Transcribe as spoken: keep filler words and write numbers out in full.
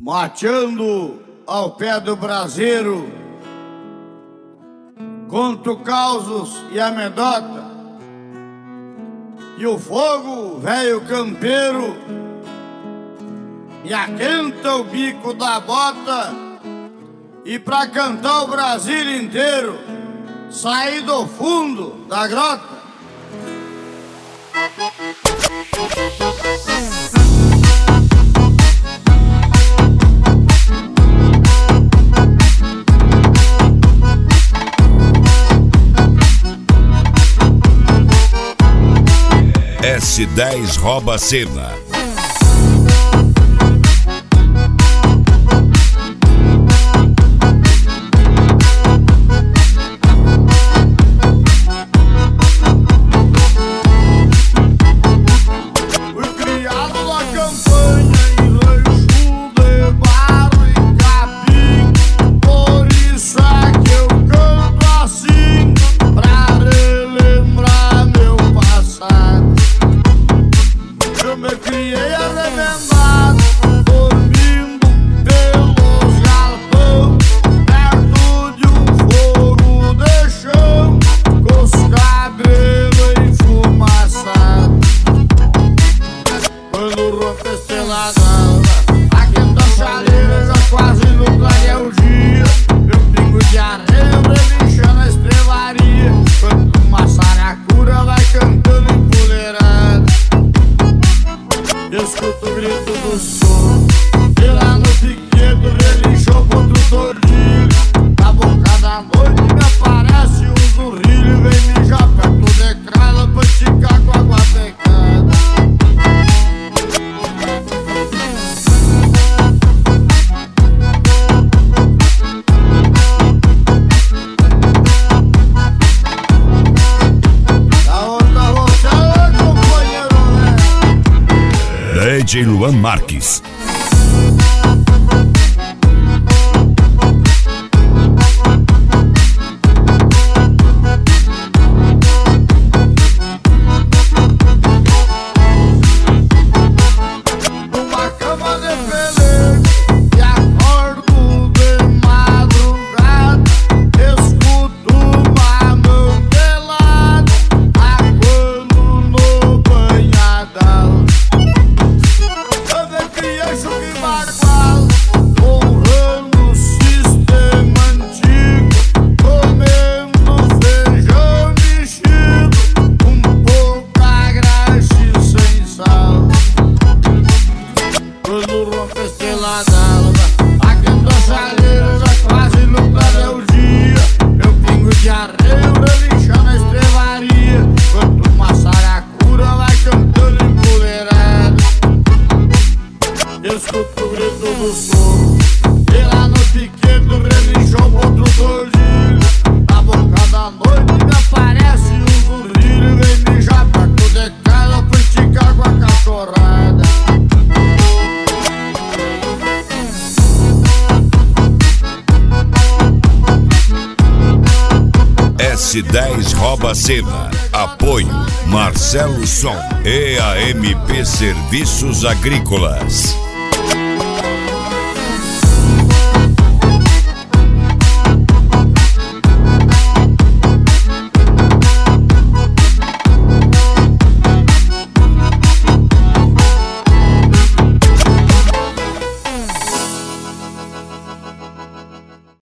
mateando ao pé do braseiro, conto causos e amedota, e o fogo, velho campeiro, me aquenta o bico da bota, e pra cantar o Brasil inteiro, saí do fundo da grota. S dez rouba a cena. Escuto o grito do som, e lá no piquedo relinchou contra o tordilho. Na boca da noite me aparece um zurrilho, vem mijar perto de casa pra esticar com água pecada. Da outra você é companheiro, né? D J Luan Marques. Numa cama de pelego e acordo de madrugada, escuto uma mão pelada aguando no banhadão. Criança que magoala, honrando o sistema antigo, comendo feijão mexido, um pouco a graxa sem sal. Quando rompe a estrela d'alva, aquenta a chaleira, já quase no clareio o dia. Eu pingo de arreio, relinchando na estrevaria, quanto uma saracura vai cantando empoleirada. Escuto o grito do som, e lá no piquedo relinchou contra o tordilho. Na boca da noite me aparece um zurrilho, vem mijar perto de casa pra esticar com a cachorrada. S dez rouba a cena. Apoio Marcelo Som e A M P Serviços Agrícolas.